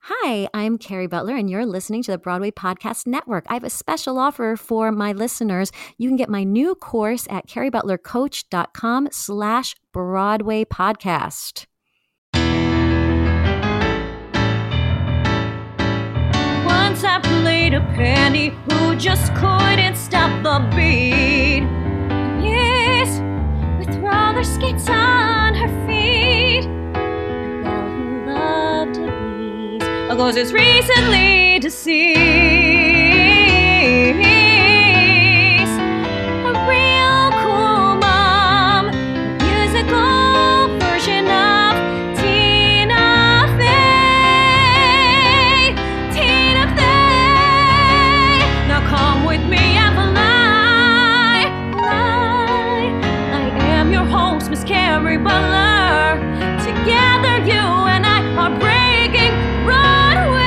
Hi, I'm Carrie Butler, and you're listening to the Broadway Podcast Network. I have a special offer for my listeners. You can get my new course at carriebutlercoach.com/Broadway podcast. Once I played a penny who just couldn't stop the beat. Yes, with roller skates on her feet. A girl who loved to beat. A ghost is recently deceased. A real cool mom, a musical version of Tina Fey. Tina Fey. Now come with me and fly. I am your host, Miss Carrie Butler. Together you and I are breaking Broadway.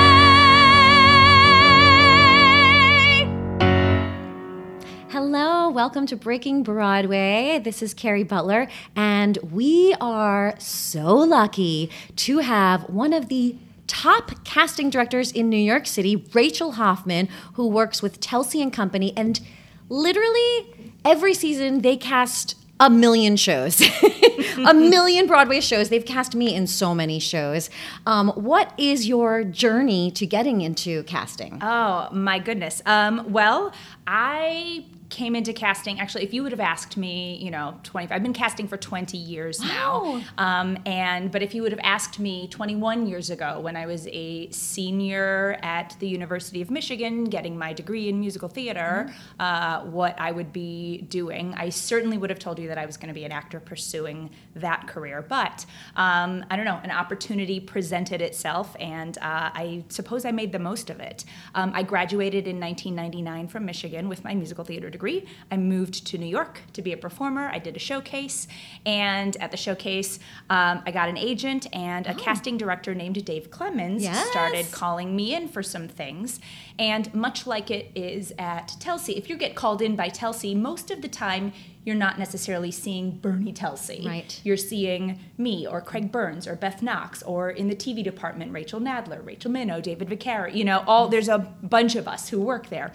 Hello, welcome to Breaking Broadway. This is Carrie Butler, and we are so lucky to have one of the top casting directors in New York City, Rachel Hoffman, who works with Telsey and Company, and literally every season they cast a million shows, a million Broadway shows. They've cast me in so many shows. What is your journey to getting into casting? Oh, my goodness. Well, I came into casting, actually, if you would have asked me, I've been casting for 20 years now. But if you would have asked me 21 years ago when I was a senior at the University of Michigan getting my degree in musical theater, what I would be doing, I certainly would have told you that I was going to be an actor pursuing that career. But, I don't know, an opportunity presented itself, and I suppose I made the most of it. I graduated in 1999 from Michigan with my musical theater degree. I moved to New York to be a performer. I did a showcase, and at the showcase, I got an agent, and a casting director named Dave Clemens started calling me in for some things. And much like it is at Telsey, if you get called in by Telsey, most of the time you're not necessarily seeing Bernie Telsey. Right. You're seeing me or Craig Burns or Beth Knox, or in the TV department, Rachel Nadler, Rachel Minnow, David Vicari. There's a bunch of us who work there.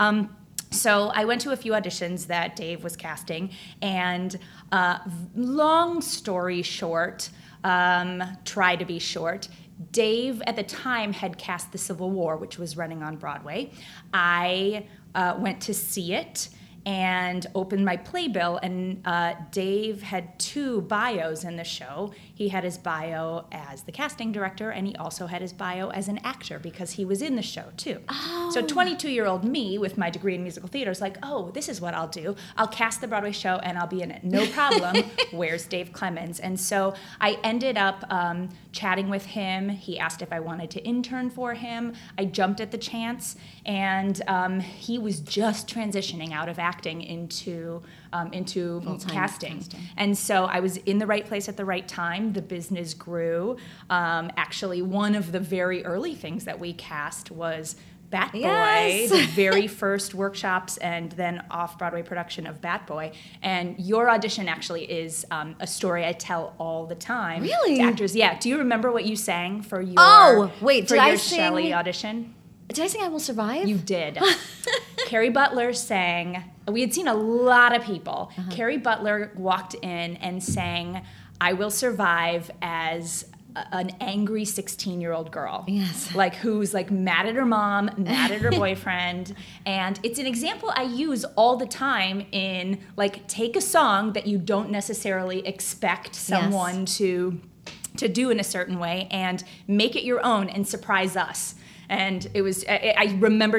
So I went to a few auditions that Dave was casting, and long story short, try to be short, Dave at the time had cast The Civil War, which was running on Broadway. I went to see it and opened my playbill, and Dave had two bios in the show. He had his bio as the casting director, and he also had his bio as an actor because he was in the show too. So 22-year-old me with my degree in musical theater is like, oh, this is what I'll do. I'll cast the Broadway show and I'll be in it. No problem. Where's Dave Clemens? And so I ended up chatting with him. He asked if I wanted to intern for him. I jumped at the chance, and he was just transitioning out of acting into casting. And so I was in the right place at the right time. The business grew. Actually, one of the very early things that we cast was Bat Boy, the very first workshops and then off-Broadway production of Bat Boy. And your audition actually is a story I tell all the time. Really? To actors. Yeah. Do you remember what you sang for your Shelley audition? Did I sing I Will Survive? You did. Carrie Butler sang. We had seen a lot of people. Carrie Butler walked in and sang I Will Survive as an angry 16-year-old girl. Yes. Who's mad at her mom, mad at her boyfriend. And it's an example I use all the time in take a song that you don't necessarily expect someone to do in a certain way and make it your own and surprise us. And it was. I remember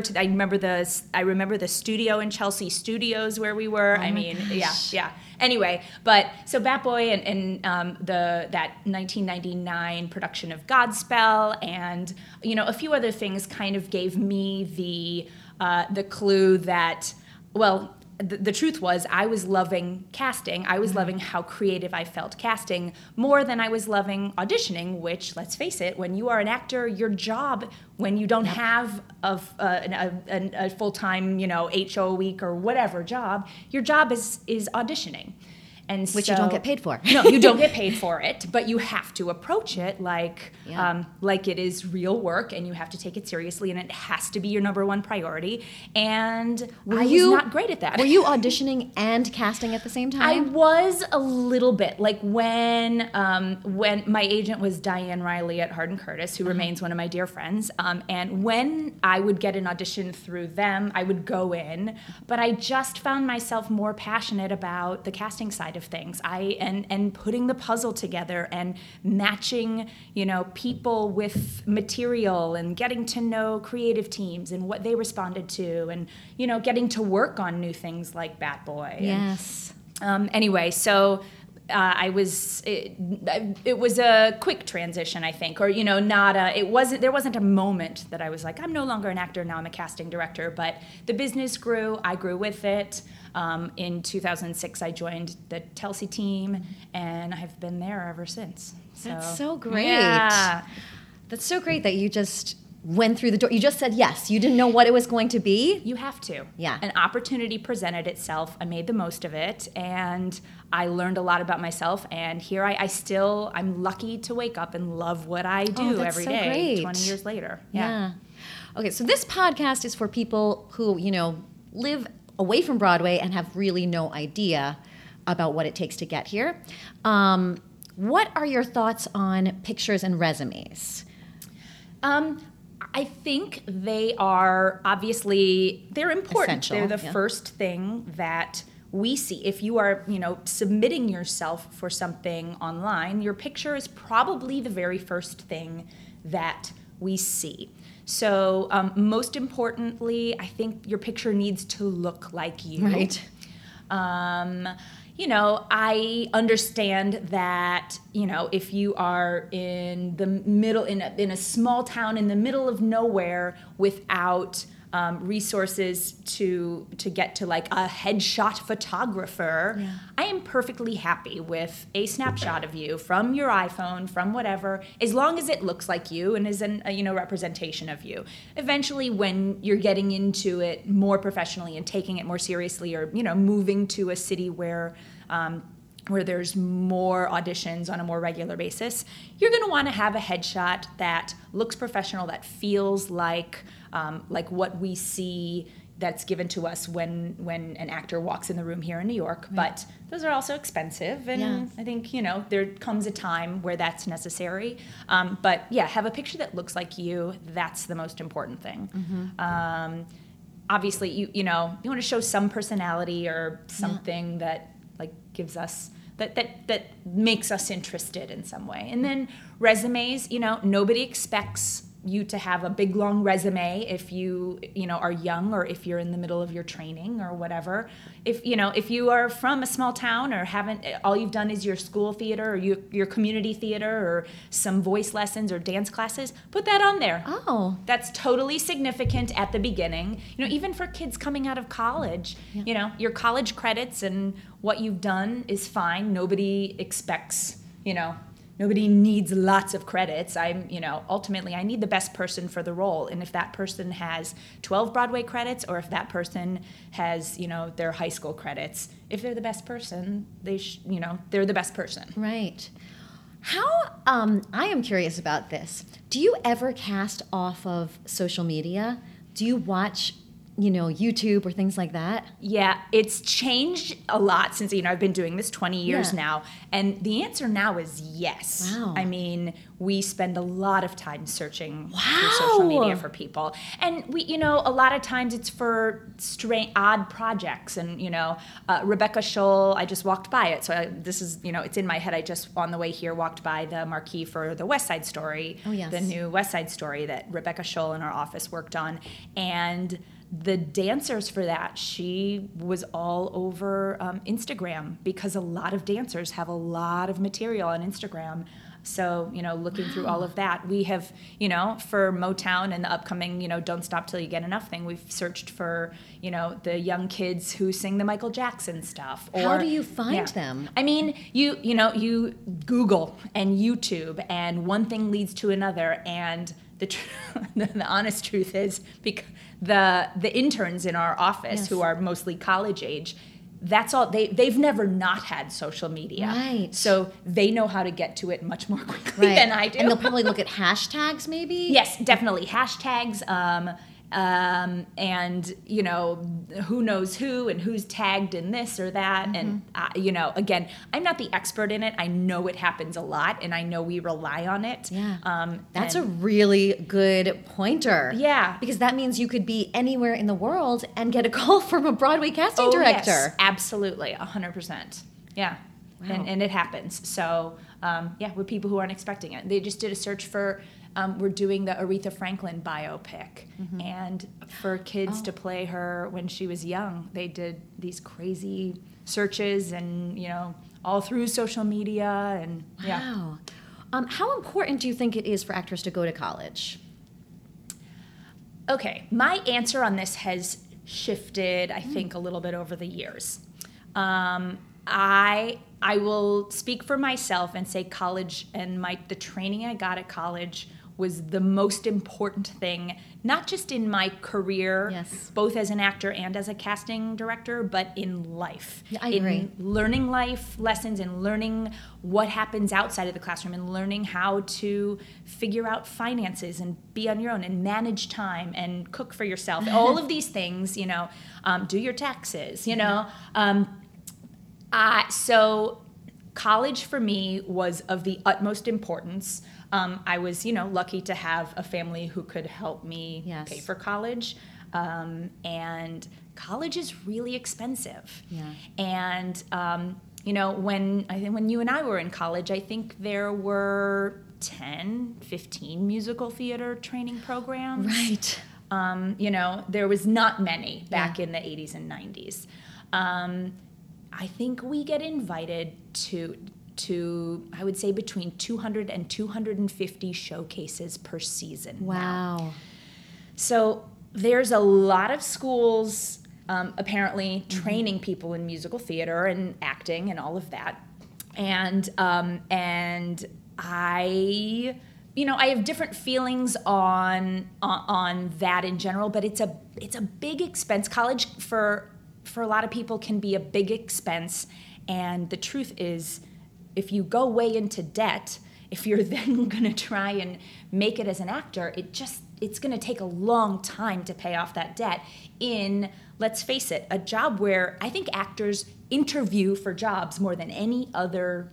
the studio in Chelsea Studios where we were. Yeah. Anyway, but so Bat Boy and that 1999 production of Godspell and a few other things kind of gave me the clue that the truth was I was loving casting. I was loving how creative I felt casting more than I was loving auditioning, which, let's face it, when you are an actor, your job, when you don't have a full-time, 8 show a week or whatever job, your job is auditioning. And Which you don't get paid for. No, you don't get paid for it, but you have to approach it like it is real work, and you have to take it seriously, and it has to be your number one priority. And I was not great at that. Were you auditioning and casting at the same time? I was a little bit. Like when my agent was Diane Riley at Hardin Curtis, who remains one of my dear friends, and when I would get an audition through them, I would go in, but I just found myself more passionate about the casting side of things. And putting the puzzle together and matching, people with material and getting to know creative teams and what they responded to, and getting to work on new things like Bat Boy. Yes. Anyway, so it was a quick transition, I think, or there wasn't a moment that I was like, I'm no longer an actor, now I'm a casting director. But the business grew, I grew with it. In 2006, I joined the Telsey team, and I've been there ever since. That's so great. Yeah. That's so great that you just went through the door. You just said yes. You didn't know what it was going to be. You have to. Yeah. An opportunity presented itself. I made the most of it, and I learned a lot about myself. And here I'm lucky to wake up and love what I do every day. Great. 20 years later. Yeah. Okay, so this podcast is for people who, live away from Broadway and have really no idea about what it takes to get here. What are your thoughts on pictures and resumes? I think they are they're important. Essential, They're the first thing that we see. If you are, submitting yourself for something online, your picture is probably the very first thing that we see. So most importantly, I think your picture needs to look like you. Right. I understand that, if you are in the middle, in a small town in the middle of nowhere without resources to get to like a headshot photographer, I am perfectly happy with a snapshot of you from your iPhone, from whatever, as long as it looks like you and is a representation of you. Eventually, when you're getting into it more professionally and taking it more seriously, or moving to a city where there's more auditions on a more regular basis, you're going to want to have a headshot that looks professional, that feels like what we see that's given to us when an actor walks in the room here in New York. Right. But those are also expensive, and I think there comes a time where that's necessary. But have a picture that looks like you. That's the most important thing. Mm-hmm. Obviously, you want to show some personality or something that gives us that makes us interested in some way. And then resumes, nobody expects you to have a big long resume if you are young, or if you're in the middle of your training or whatever. If you are from a small town, or all you've done is your school theater or your community theater or some voice lessons or dance classes, put that on there. Oh, that's totally significant at the beginning. Even for kids coming out of college, your college credits and what you've done is fine. Nobody expects, nobody needs lots of credits. Ultimately, I need the best person for the role. And if that person has 12 Broadway credits, or if that person has, their high school credits, if they're the best person, they're the best person. Right. How, I am curious about this. Do you ever cast off of social media? Do you watch YouTube or things like that? Yeah, it's changed a lot since, I've been doing this 20 years now. And the answer now is yes. Wow. I mean, we spend a lot of time searching through social media for people. And we, a lot of times it's for odd projects. And, Rebecca Scholl, I just walked by it. So this is, it's in my head. I just, on the way here, walked by the marquee for the West Side Story. Oh, yes. The new West Side Story that Rebecca Scholl in our office worked on. And the dancers for that, she was all over Instagram, because a lot of dancers have a lot of material on Instagram. So, looking through all of that, we have, for Motown and the upcoming, Don't Stop Till You Get Enough thing, we've searched for, the young kids who sing the Michael Jackson stuff. Or, how do you find them? I mean, you Google and YouTube, and one thing leads to another, and the honest truth is, because the interns in our office, who are mostly college age, that's all. They've never not had social media. Right. So they know how to get to it much more quickly than I do. And they'll probably look at hashtags maybe? Yes, definitely. Hashtags, and, you know, who knows who and who's tagged in this or that. And, you know, again, I'm not the expert in it. I know it happens a lot, and I know we rely on it. Yeah. That's a really good pointer. Yeah. Because that means you could be anywhere in the world and get a call from a Broadway casting director. Yes, absolutely, 100%. Yeah. Wow. And it happens. So, yeah, we're people who aren't expecting it. They just did a search for, we're doing the Aretha Franklin biopic. And for kids to play her when she was young, they did these crazy searches and, you know, all through social media. And yeah. Wow. How important do you think it is for actors to go to college? Okay, my answer on this has shifted, I think, a little bit over the years. I will speak for myself and say college and the training I got at college was the most important thing, not just in my career, both as an actor and as a casting director, but in life. Yeah, I agree. In learning life lessons and learning what happens outside of the classroom and learning how to figure out finances and be on your own and manage time and cook for yourself. All of these things, you know, do your taxes, you know. So college for me was of the utmost importance. I was, you know, lucky to have a family who could help me pay for college. And college is really expensive. Yeah. And, you know, when you and I were in college, I think there were 10, 15 musical theater training programs. Right. You know, there was not many back in the 80s and 90s. I think we get invited to I would say between 200 and 250 showcases per season. Wow. Now. So there's a lot of schools apparently training people in musical theater and acting and all of that. And I, you know, I have different feelings on that in general, but it's a big expense. College for a lot of people can be a big expense, and the truth is, if you go way into debt, if you're then going to try and make it as an actor, it's going to take a long time to pay off that debt in, let's face it, a job where I think actors interview for jobs more than any other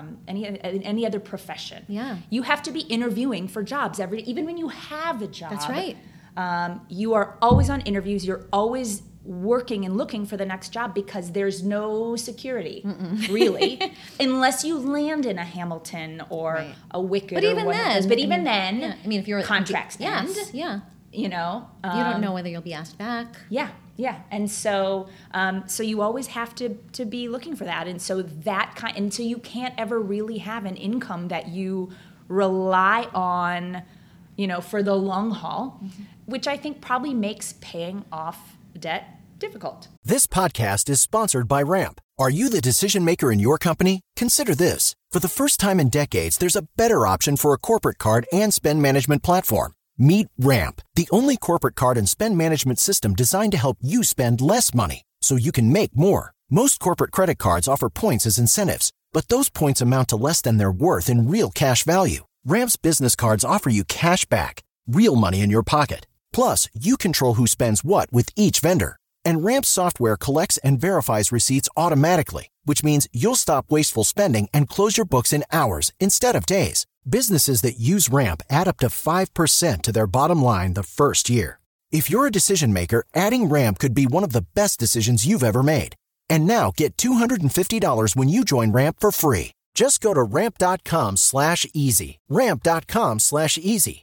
profession. Yeah. You have to be interviewing for jobs even when you have a job. That's right. You are always on interviews. You're always working and looking for the next job because there's no security, really, unless you land in a Hamilton or a Wicked. But or even then, but even then, I mean, if you're contracts end, you know, you don't know whether you'll be asked back. Yeah, and so you always have to be looking for that, and so you can't ever really have an income that you rely on, you know, for the long haul, which I think probably makes paying off debt difficult. This podcast is sponsored by Ramp. Are you the decision maker in your company? Consider this. For the first time in decades, there's a better option for a corporate card and spend management platform. Meet Ramp, the only corporate card and spend management system designed to help you spend less money so you can make more. Most corporate credit cards offer points as incentives, but those points amount to less than their worth in real cash value. Ramp's business cards offer you cash back, real money in your pocket. Plus, you control who spends what with each vendor. And Ramp's software collects and verifies receipts automatically, which means you'll stop wasteful spending and close your books in hours instead of days. Businesses that use Ramp add up to 5% to their bottom line the first year. If you're a decision maker, adding Ramp could be one of the best decisions you've ever made. And now get $250 when you join Ramp for free. Just go to ramp.com/easy. Ramp.com/easy.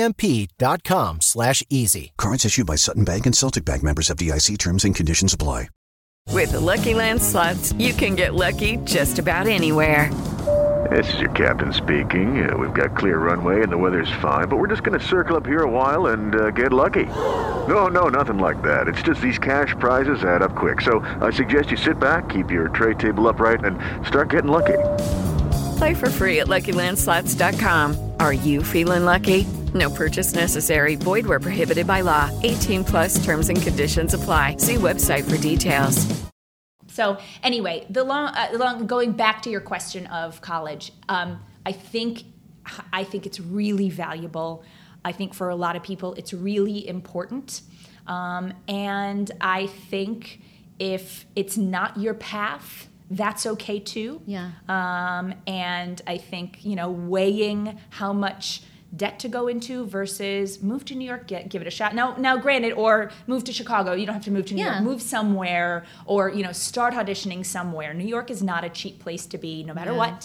RAMP.com/easy. Cards issued by Sutton Bank and Celtic Bank, members FDIC. Terms and conditions apply. With the Lucky Land Slots, you can get lucky just about anywhere. This is your captain speaking. We've got clear runway and the weather's fine, but we're just going to circle up here a while and get lucky. No, nothing like that. It's just these cash prizes add up quick. So I suggest you sit back, keep your tray table upright, and start getting lucky. Play for free at LuckyLandSlots.com. Are you feeling lucky? No purchase necessary. Void where prohibited by law. 18+ terms and conditions apply. See website for details. So anyway, going back to your question of college, I think it's really valuable. I think for a lot of people, it's really important. And I think if it's not your path, that's okay too. Yeah. And I think, weighing how much debt to go into versus move to New York, give it a shot. Now, granted, or move to Chicago. You don't have to move to New York. Move somewhere, or start auditioning somewhere. New York is not a cheap place to be, no matter what.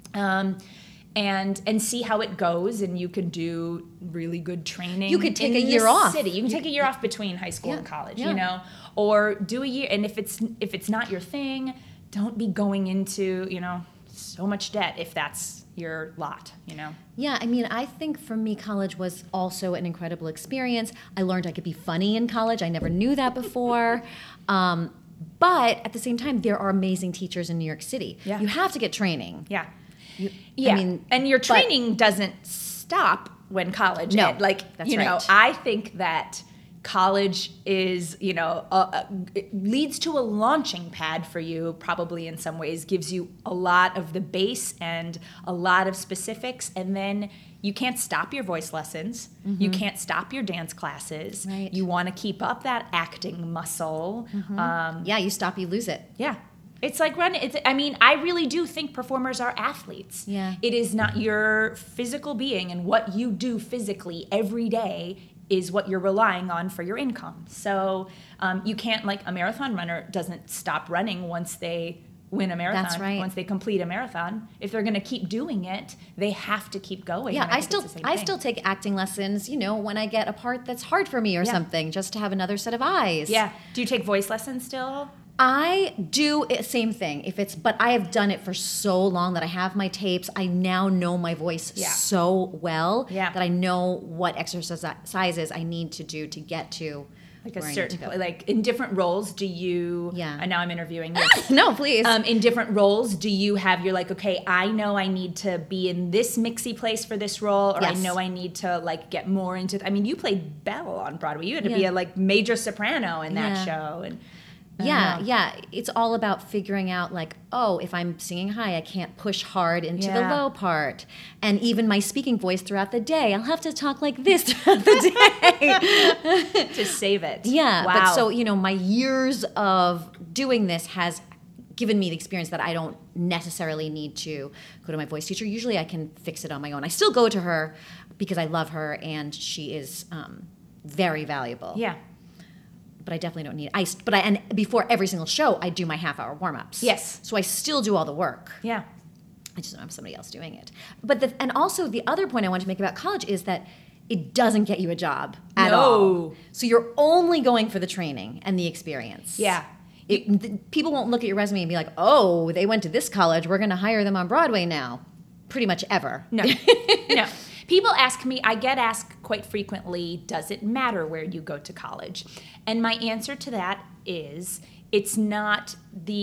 And see how it goes, and you could do really good training. You could take in a year off. City. You can take a year off between high school and college, or do a year. And if it's not your thing, don't be going into so much debt if that's your lot. Yeah, I mean, I think for me, college was also an incredible experience. I learned I could be funny in college. I never knew that before. But at the same time, there are amazing teachers in New York City. Yeah. You have to get training. Yeah. I mean, and your training doesn't stop when college No, ends. Like, that's right. I think that college is, it leads to a launching pad for you, probably in some ways, gives you a lot of the base and a lot of specifics, and then you can't stop your voice lessons. You can't stop your dance classes. Right. You want to keep up that acting muscle. You stop, you lose it. Yeah. It's like running. I really do think performers are athletes. Yeah. It is not your physical being, and what you do physically every day is what you're relying on for your income. So you can't, like a marathon runner doesn't stop running once they win a marathon. That's right. Once they complete a marathon. If they're going to keep doing it, they have to keep going. Yeah, And I think it's the same still thing. take acting lessons, when I get a part that's hard for me or something, just to have another set of eyes. Yeah. Do you take voice lessons still? I do same thing. But I have done it for so long that I have my tapes. I now know my voice so well that I know what exercises I need to do to get to Like a where I need certain, to go. like in different roles, do you? Yeah. And now I'm interviewing you. No, please. In different roles, do you have, you're like, okay, I know I need to be in this mixy place for this role, or Yes. I know I need to like get more into, you played Belle on Broadway. You had to be a like major soprano in that show. And Yeah. It's all about figuring out like, if I'm singing high, I can't push hard into the low part. And even my speaking voice throughout the day, I'll have to talk like this throughout the day. to save it. Yeah. Wow. But so, my years of doing this has given me the experience that I don't necessarily need to go to my voice teacher. Usually I can fix it on my own. I still go to her because I love her and she is very valuable. Yeah. But I definitely don't need and before every single show I do my half-hour warm-ups. Yes. So I still do all the work. Yeah. I just don't have somebody else doing it. But and also the other point I want to make about college is that it doesn't get you a job at all. So you're only going for the training and the experience. Yeah. People won't look at your resume and be like, oh, they went to this college, we're going to hire them on Broadway now. Pretty much ever. No. No. People ask me, I get asked quite frequently, does it matter where you go to college? And my answer to that is, it's not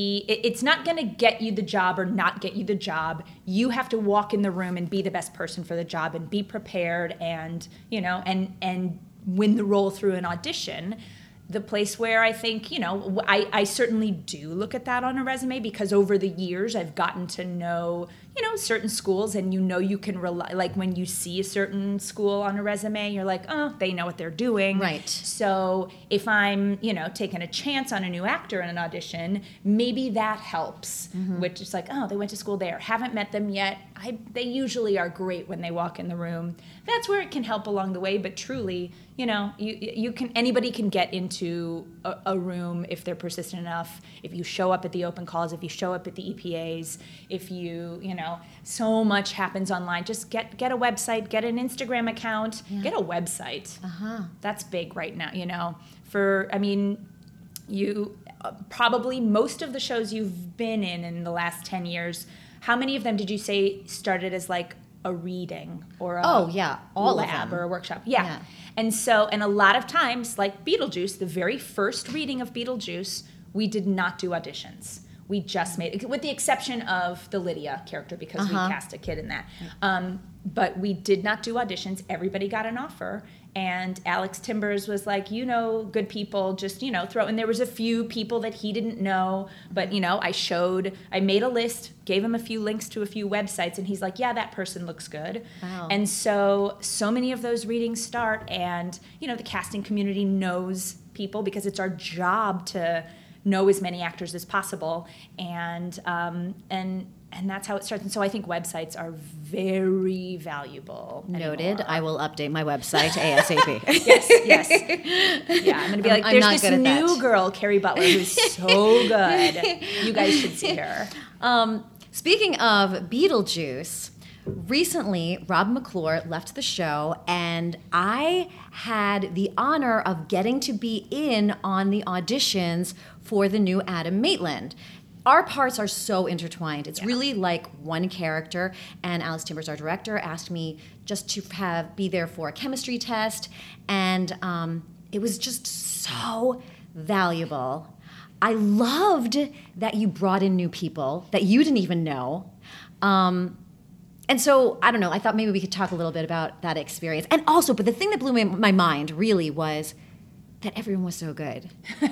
going to get you the job or not get you the job. You have to walk in the room and be the best person for the job and be prepared and, and win the role through an audition. The place where I think, I certainly do look at that on a resume, because over the years I've gotten to know, certain schools, and you can rely, like when you see a certain school on a resume, you're like, oh, they know what they're doing. Right. So if I'm, taking a chance on a new actor in an audition, maybe that helps, which is like, oh, they went to school there. Haven't met them yet. They usually are great when they walk in the room. That's where it can help along the way, but truly, anybody can get into a room if they're persistent enough, if you show up at the open calls, if you show up at the EPAs, if you, so much happens online. Just get a website, get an Instagram account, get a website. That's big right now, you probably most of the shows you've been in the last 10 years, how many of them did you say started as like a reading or a all lab of them. or a workshop? Yeah. And a lot of times, like Beetlejuice, the very first reading of Beetlejuice, we did not do auditions. We just made it, with the exception of the Lydia character, because we cast a kid in that. But we did not do auditions. Everybody got an offer, And Alex Timbers was like, good people, just, throw. And there was a few people that he didn't know, but, I made a list, gave him a few links to a few websites, and he's like, yeah, that person looks good. Wow. And so many of those readings start, and, the casting community knows people because it's our job to know as many actors as possible. And that's how it starts. And so I think websites are very valuable. Noted. Anymore. I will update my website ASAP. Yes. Yeah, I'm going to be like, I'm there's not this good at new that. girl, Carrie Butler, who's so good. You guys should see her. Speaking of Beetlejuice, recently Rob McClure left the show, and I had the honor of getting to be in on the auditions for the new Adam Maitland. Our parts are so intertwined. It's really like one character, and Alex Timbers, our director, asked me just to be there for a chemistry test, and it was just so valuable. I loved that you brought in new people that you didn't even know. And so, I don't know, I thought maybe we could talk a little bit about that experience. And also, but the thing that blew my mind really was that everyone was so good.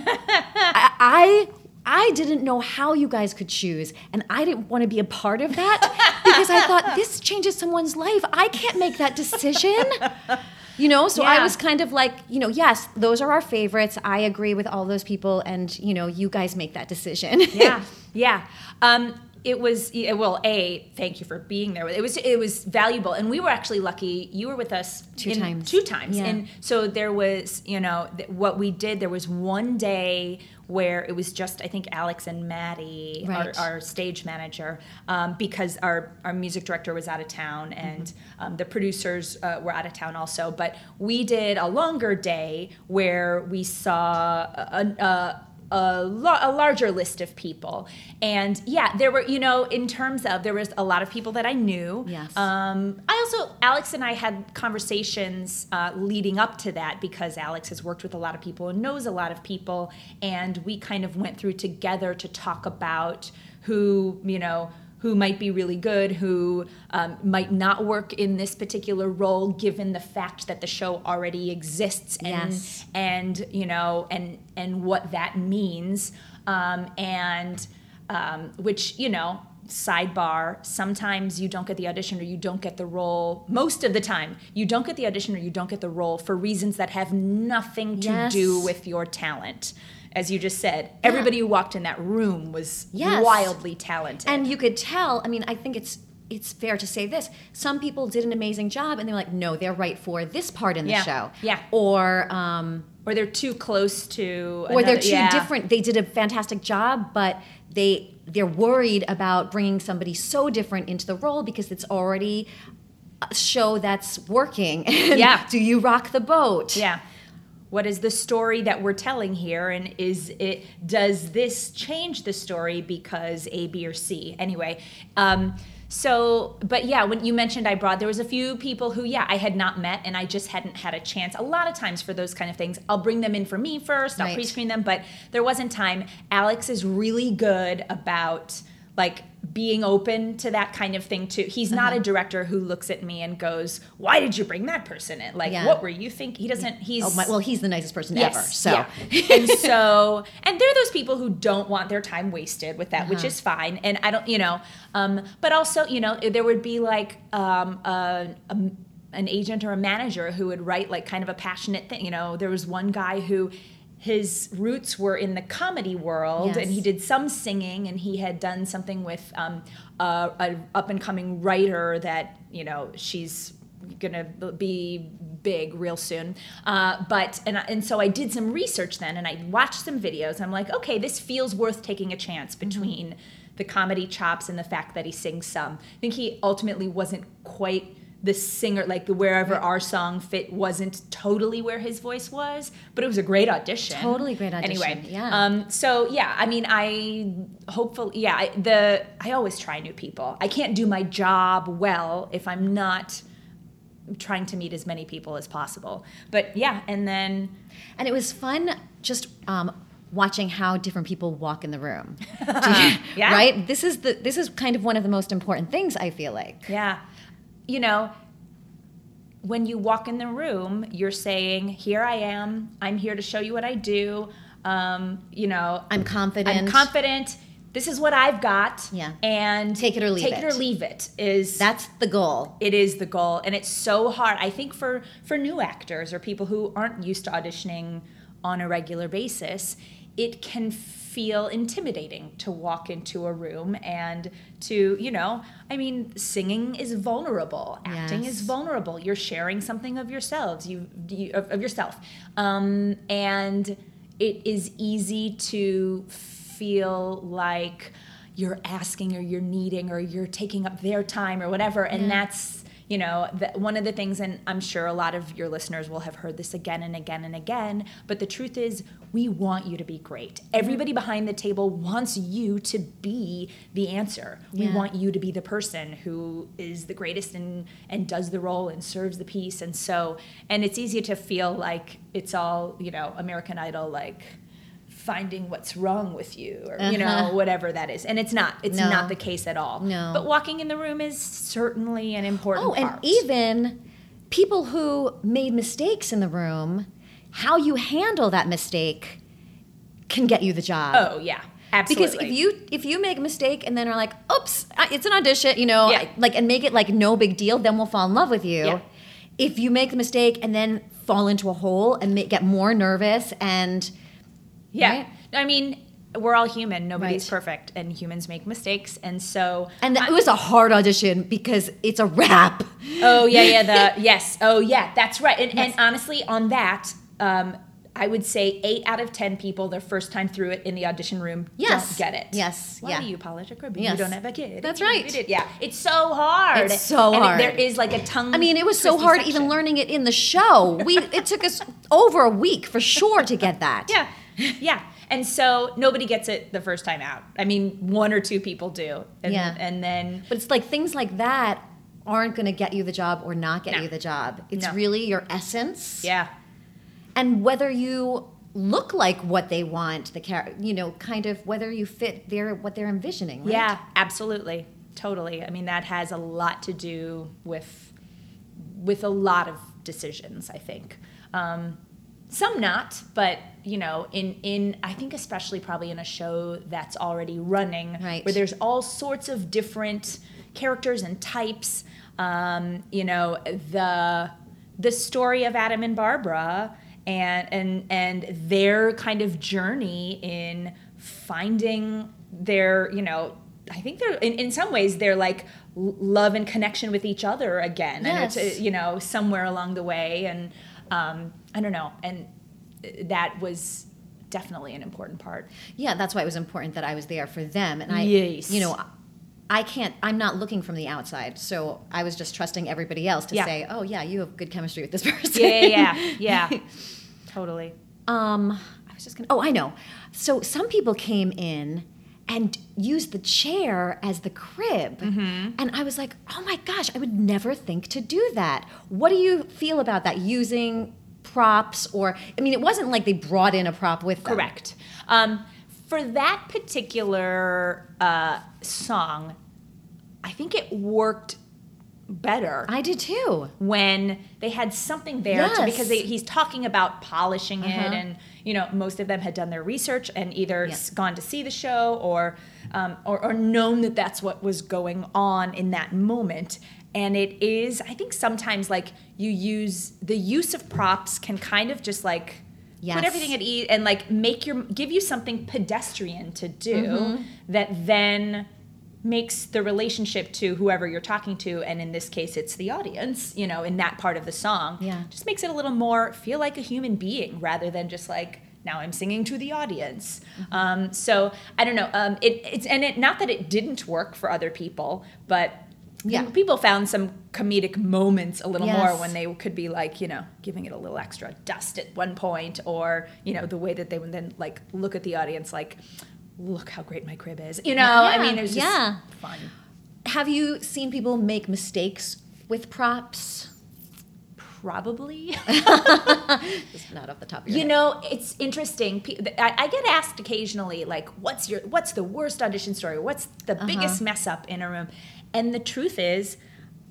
I didn't know how you guys could choose, and I didn't want to be a part of that because I thought, this changes someone's life. I can't make that decision. So I was kind of like, yes, those are our favorites. I agree with all those people, and, you guys make that decision. Yeah. It was, thank you for being there. It was valuable, and we were actually lucky. You were with us two times. Yeah. And so there was, what we did, there was one day where it was just, I think, Alex and Maddie, right. our stage manager, because our music director was out of town, and the producers were out of town also. But we did a longer day where we saw a larger list of people. And there were, in terms of, there was a lot of people that I knew. Yes. Alex and I had conversations leading up to that, because Alex has worked with a lot of people and knows a lot of people. And we kind of went through together to talk about who might be really good, who might not work in this particular role, given the fact that the show already exists, and yes. and what that means, which sidebar, sometimes you don't get the audition or you don't get the role. Most of the time, you don't get the audition or you don't get the role for reasons that have nothing to Yes. do with your talent. As you just said, everybody who walked in that room was Yes. wildly talented. And you could tell, I think it's fair to say this, some people did an amazing job, and they're like, no, they're right for this part in the show. Yeah. Or they're too close to or they're another- too different. They did a fantastic job, but they're worried about bringing somebody so different into the role because it's already a show that's working. And do you rock the boat? Yeah. What is the story that we're telling here, and does this change the story because A, B, or C? Anyway, when you mentioned there was a few people who, I had not met, and I just hadn't had a chance. A lot of times for those kind of things, I'll bring them in for me first, I'll pre-screen them, but there wasn't time. Alex is really good about, being open to that kind of thing too. He's not a director who looks at me and goes, "Why did you bring that person in? What were you thinking?" He doesn't. He's he's the nicest person ever. So, and they're those people who don't want their time wasted with that, which is fine. And I don't, but also, there would be an agent or a manager who would write kind of a passionate thing. There was one guy who, his roots were in the comedy world, yes. and he did some singing, and he had done something with an up-and-coming writer that, she's gonna be big real soon. And so I did some research then, and I watched some videos. I'm like, okay, this feels worth taking a chance between the comedy chops and the fact that he sings some. I think he ultimately wasn't quite the singer, wherever our song fit wasn't totally where his voice was, but it was a great audition. Totally great audition. Anyway, yeah. I always try new people. I can't do my job well if I'm not trying to meet as many people as possible. But and it was fun just watching how different people walk in the room. Right? This is kind of one of the most important things, I feel like. Yeah. when you walk in the room, you're saying, here I am. I'm here to show you what I do. I'm confident. This is what I've got. Yeah. And take it or leave it. That's the goal. It is the goal. And it's so hard, I think, for new actors or people who aren't used to auditioning on a regular basis. It can feel intimidating to walk into a room and to, singing is vulnerable. Acting is vulnerable. You're sharing something of yourselves, of yourself. And it is easy to feel like you're asking or you're needing or you're taking up their time or whatever. And that's, one of the things, and I'm sure a lot of your listeners will have heard this again and again and again, but the truth is we want you to be great. Everybody behind the table wants you to be the answer. We want you to be the person who is the greatest and does the role and serves the piece. And it's easy to feel like it's all, American Idol, like finding what's wrong with you or, whatever that is. And it's not the case at all. No. But walking in the room is certainly an important part. And even people who made mistakes in the room, how you handle that mistake can get you the job. Oh, yeah. Absolutely. Because if you make a mistake and then are like, oops, it's an audition, and make it like no big deal, then we'll fall in love with you. Yeah. If you make the mistake and then fall into a hole and get more nervous and... Yeah. Right? I mean, we're all human. Nobody's perfect, and humans make mistakes. And so... And it was a hard audition because it's a rap. Oh, yeah. Yes. Oh, yeah. That's right. And honestly, on that, I would say 8 out of 10 people, their first time through it in the audition room, don't get it. Yes. Why are you politic or you don't have a kid? That's right. Yeah. It's so hard. It's so hard. There is like a tongue. I mean, it was so hard even learning it in the show. It took us over a week for sure to get that. Yeah. Yeah. And so nobody gets it the first time out. I mean, 1 or 2 people do. And then... But it's like things like that aren't going to get you the job or not get you the job. It's really your essence. Yeah. And whether you look like what they want, kind of whether you fit what they're envisioning, right? Yeah, absolutely. Totally. I mean, that has a lot to do with a lot of decisions, I think. Some not, but in I think especially probably in a show that's already running, right, where there's all sorts of different characters and types. The story of Adam and Barbara and their kind of journey in finding their, I think they're in some ways they're like love and connection with each other again, yes, and it's somewhere along the way, and I don't know, and that was definitely an important part. Yeah, that's why it was important that I was there for them, and I'm not looking from the outside, so I was just trusting everybody else to say, oh yeah, you have good chemistry with this person. Yeah. Totally. I know. So some people came in and used the chair as the crib. Mm-hmm. And I was like, oh my gosh, I would never think to do that. What do you feel about that, using props? It wasn't like they brought in a prop with them. Correct. For that particular song, I think it worked better. I did too. When they had something there, because he's talking about polishing it, and most of them had done their research and either gone to see the show or known that that's what was going on in that moment. And it is, I think sometimes like the use of props can kind of just like put everything at ease and like give you something pedestrian to do that then makes the relationship to whoever you're talking to, and in this case it's the audience, in that part of the song, just makes it a little more feel like a human being rather than just like, now I'm singing to the audience. So I don't know. It's not that it didn't work for other people, but people found some comedic moments a little more when they could be like, giving it a little extra dust at one point, or the way that they would then like look at the audience like, look how great my crib is. It was just fun. Have you seen people make mistakes with props? Probably. Just not off the top of your head. It's interesting. I get asked occasionally, like, what's the worst audition story? What's the biggest mess up in a room? And the truth is,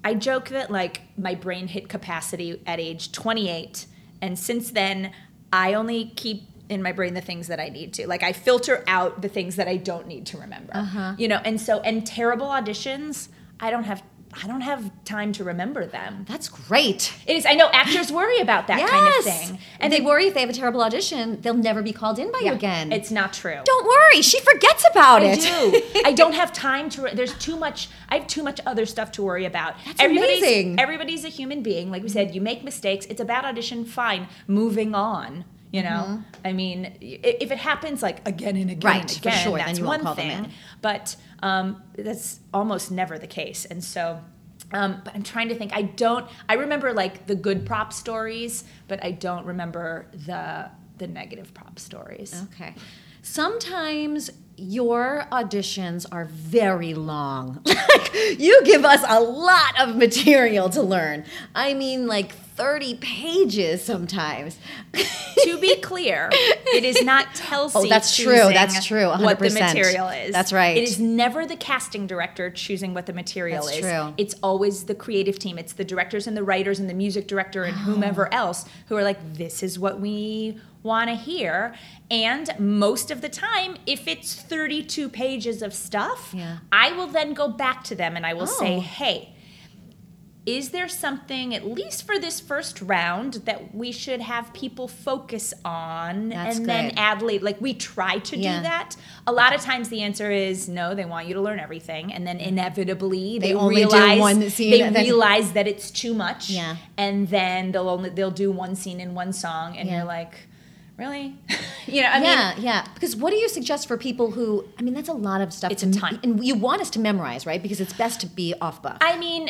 I joke that like my brain hit capacity at age 28, and since then I only keep in my brain the things that I need to. Like I filter out the things that I don't need to remember. You know, and terrible auditions, I don't have time to remember them. That's great. It is. I know actors worry about that kind of thing. And they worry if they have a terrible audition, they'll never be called in by you again. It's not true. Don't worry. She forgets about it. I do. I don't have time to. There's too much. I have too much other stuff to worry about. That's amazing. Everybody's a human being. Like we said, you make mistakes. It's a bad audition. Fine. Moving on. You know, I mean, if it happens like again and again and again, for sure, that's then you won't one call them thing. in. But that's almost never the case. And so, but I'm trying to think. I remember like the good prop stories, but I don't remember the negative prop stories. Okay. Sometimes your auditions are very long. Like you give us a lot of material to learn. I mean, like 30 pages sometimes. To be clear, it is not Telsey that's true. choosing That's true. 100%. What the material is. That's right. It is never the casting director choosing what the material That's is. true. It's always the creative team. It's the directors and the writers and the music director and whomever else who are like, this is what we want to hear. And most of the time, if it's 32 pages of stuff, I will then go back to them and I will say, hey, is there something, at least for this first round, that we should have people focus on then add later? Like, we try to do that. A lot of times the answer is no, they want you to learn everything. And then inevitably they only realize, do one scene realize that it's too much. Yeah. And then they'll do one scene in one song. And you're like, really? You know, I mean, yeah. Because what do you suggest for people who? I mean, that's a lot of stuff. It's a ton, and you want us to memorize, right? Because it's best to be off book. I mean,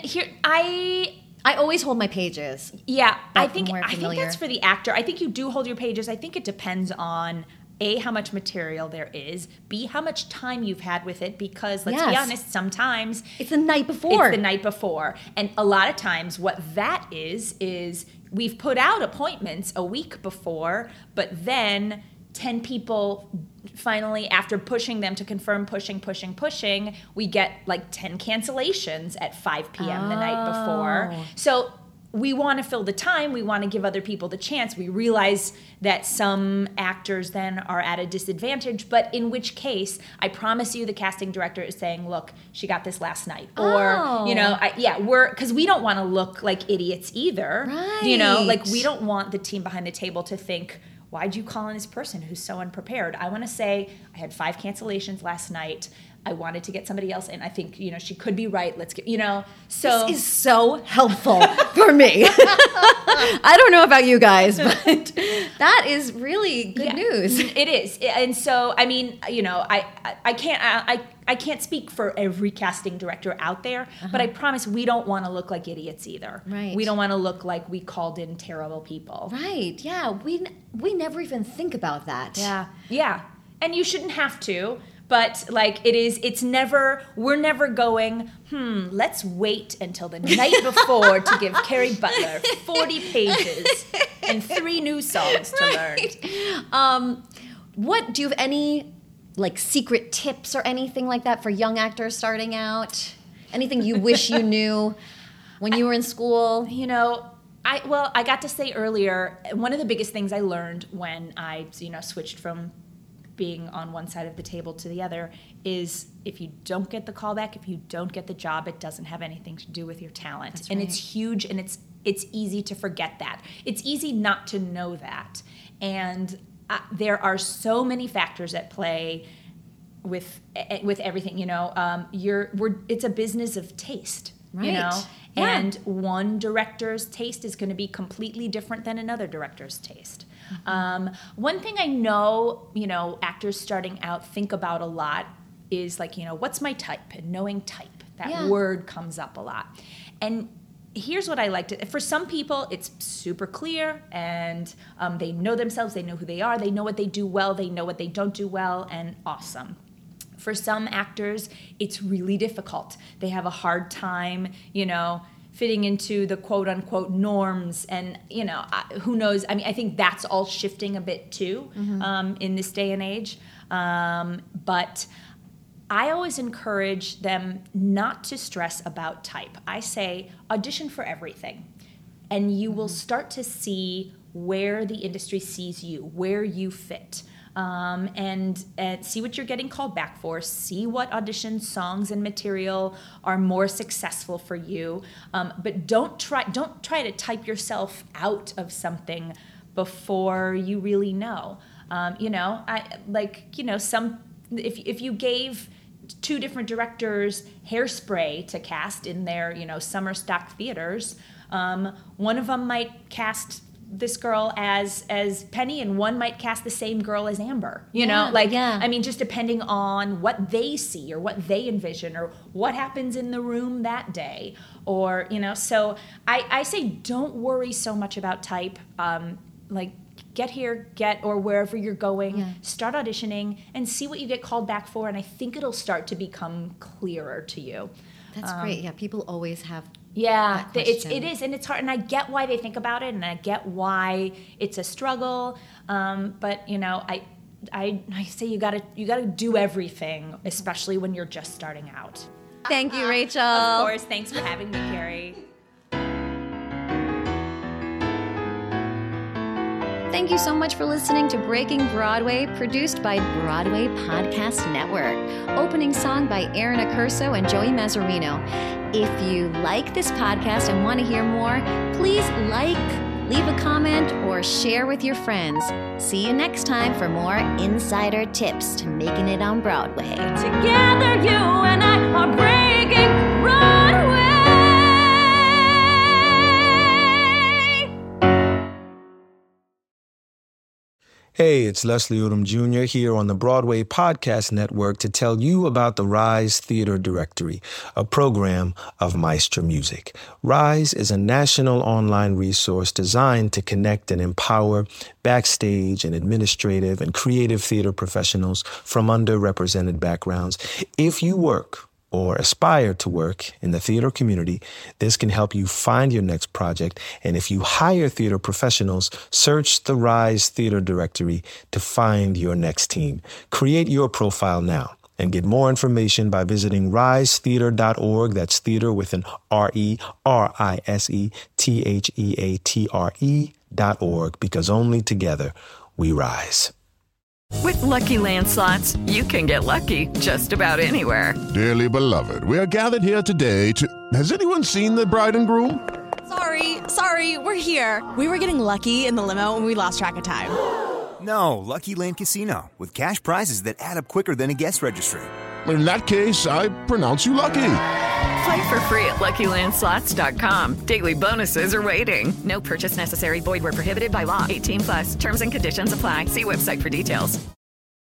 I always hold my pages. Yeah, I I'm think more familiar. that's for the actor. I think you do hold your pages. I think it depends on A, how much material there is, B, how much time you've had with it, because let's be honest, sometimes it's the night before. And a lot of times what that is we've put out appointments a week before, but then 10 people finally, after pushing them to confirm, pushing, we get like 10 cancellations at 5 p.m. the night before. So we want to fill the time. We want to give other people the chance. We realize that some actors then are at a disadvantage, but in which case, I promise you the casting director is saying, look, she got this last night. Or, you know, because we don't want to look like idiots either. Right. You know, like we don't want the team behind the table to think, why'd you call in this person who's so unprepared? I want to say, I had 5 cancellations last night. I wanted to get somebody else in. I think, you know, she could be right. Let's get, you know, so. This is so helpful for me. I don't know about you guys, but that is really good news. It is. And so, I mean, you know, I can't speak for every casting director out there, but I promise we don't want to look like idiots either. Right. We don't want to look like we called in terrible people. Right. Yeah. We never even think about that. Yeah. Yeah. And you shouldn't have to. But like we're never going, let's wait until the night before to give Carrie Butler 40 pages and 3 new songs to learn. Do you have any like secret tips or anything like that for young actors starting out? Anything you wish you knew when you were in school? You know, I got to say earlier, one of the biggest things I learned when I, switched from being on one side of the table to the other is if you don't get the callback, if you don't get the job, it doesn't have anything to do with your talent. That's and right. It's huge, and it's easy to forget that. It's easy not to know that. And there are so many factors at play with everything, it's a business of taste, right. you know? Yeah. And one director's taste is going to be completely different than another director's taste. One thing I know, actors starting out think about a lot is like, what's my type? And knowing type. That word comes up a lot. And here's what I like to, for some people, it's super clear and they know themselves, they know who they are, they know what they do well, they know what they don't do well, and awesome. For some actors, it's really difficult. They have a hard time, fitting into the quote-unquote norms, and who knows. I mean, I think that's all shifting a bit too in this day and age. But I always encourage them not to stress about type. I say audition for everything, and you will start to see where the industry sees you, where you fit. And see what you're getting called back for, see what audition songs and material are more successful for you. But don't try to type yourself out of something before you really know. If you gave 2 different directors Hairspray to cast in their, summer stock theaters, one of them might cast this girl as Penny, and one might cast the same girl as Amber. I mean, just depending on what they see or what they envision or what happens in the room that day, or So I say don't worry so much about type. Get here, or wherever you're going, start auditioning and see what you get called back for, and I think it'll start to become clearer to you. That's great. Yeah, people always have. Yeah, it is, and it's hard, and I get why they think about it, and I get why it's a struggle. But I say you gotta do everything, especially when you're just starting out. Thank you, Rachel. Of course, thanks for having me, Carrie. Thank you so much for listening to Breaking Broadway, produced by Broadway Podcast Network. Opening song by Aaron Accurso and Joey Mazzarino. If you like this podcast and want to hear more, please leave a comment, or share with your friends. See you next time for more insider tips to making it on Broadway. Together you and I are breaking Broadway. Hey, it's Leslie Odom Jr. here on the Broadway Podcast Network to tell you about the Rise Theater Directory, a program of Maestro Music. Rise is a national online resource designed to connect and empower backstage and administrative and creative theater professionals from underrepresented backgrounds. If you work or aspire to work in the theater community, this can help you find your next project. And if you hire theater professionals, search the Rise Theater Directory to find your next team. Create your profile now and get more information by visiting risetheater.org. That's theater with an RERISETHEATRE.org, because only together we rise. With Lucky Land Slots, you can get lucky just about anywhere. Dearly beloved, we are gathered here today to... Has anyone seen the bride and groom? Sorry, we're here. We were getting lucky in the limo and we lost track of time. No, Lucky Land Casino, with cash prizes that add up quicker than a guest registry. In that case, I pronounce you lucky. Play for free at LuckyLandSlots.com. Daily bonuses are waiting. No purchase necessary. Void where prohibited by law. 18+. Terms and conditions apply. See website for details.